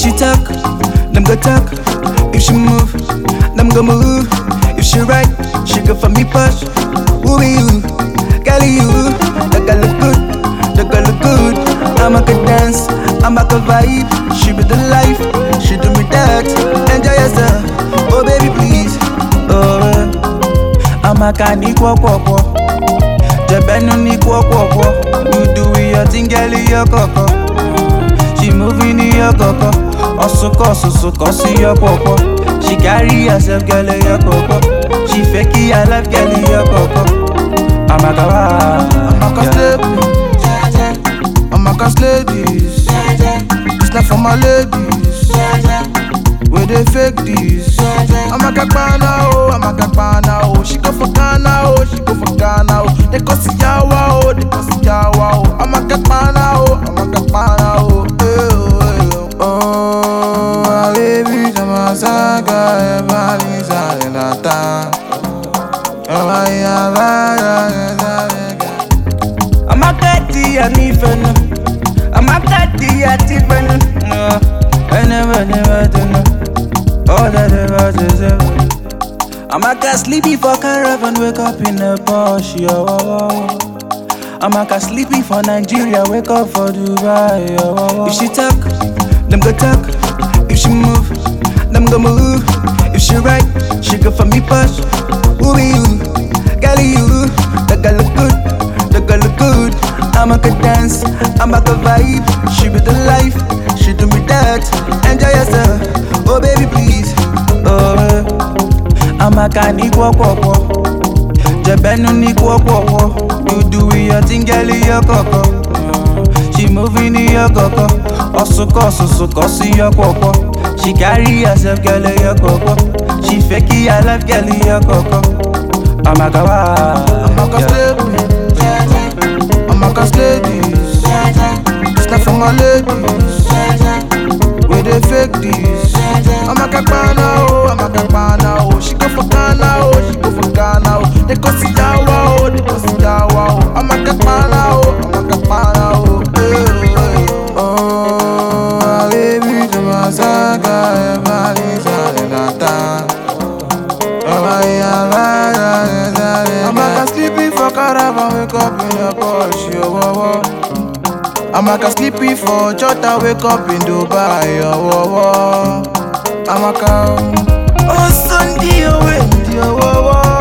she talk, them go talk. If she move, them go move. If she right, she go for me push. Who be you? Girl, you. The girl look good, the girl look good. I'm a good dance, I'm a good vibe. She be the life, she do me that. Enjoy yourself, oh baby please. Oh, I'm a can equal kwakwa. Jabenu ni kwakwa. You do your thing, girl, your coco. She moving in your coco. Osoko, see your coco. She carry herself, girl, your coco. She fake her life, girl, your coco. I'm a cast ladies. It's not for my ladies. Where they fake this. I'm a kakpana, oh. She go for Ghana, oh. She go for Ghana, oh. They go see Yawa, oh. I'm a kakpana, oh. Oh, baby, I'm a saga, everybody's a lata. I'm a catty and even. I'm a catty at even. I never know. All that ever is. I'm a cat sleepy for caravan, wake up in a Porsche. I'm a cat sleepy for Nigeria, wake up for Dubai. If she talk, them go talk. If she move, them go move. If she right, she go for me push. Who be you? Girl, you. The girl look good, the girl look good. I'm a good dance, I'm a good vibe. She be the life, she do me that. Enjoy yourself, oh baby please. Oh, I'm a can equal kwakwa. Jabenu ni kwakwa. You do your thing, girl, your coco. She moving in your coco. Osoko, see your coco. She carry herself, girl, your coco. She fake her life, girl, your coco. I'm a cast ladies. It's not for my ladies. Where they fake this. I'm a kakpana, oh. She go for Ghana, oh. They go see Yawa, oh. I'm a kakpana, oh. Oh, baby, to my saga, everybody's a lata. I'm a sleepy for caravan, wake up in a Porsche, I'm a sleepy for Jota, wake up in Dubai, I'm a cow. Oh, Sunday, oh,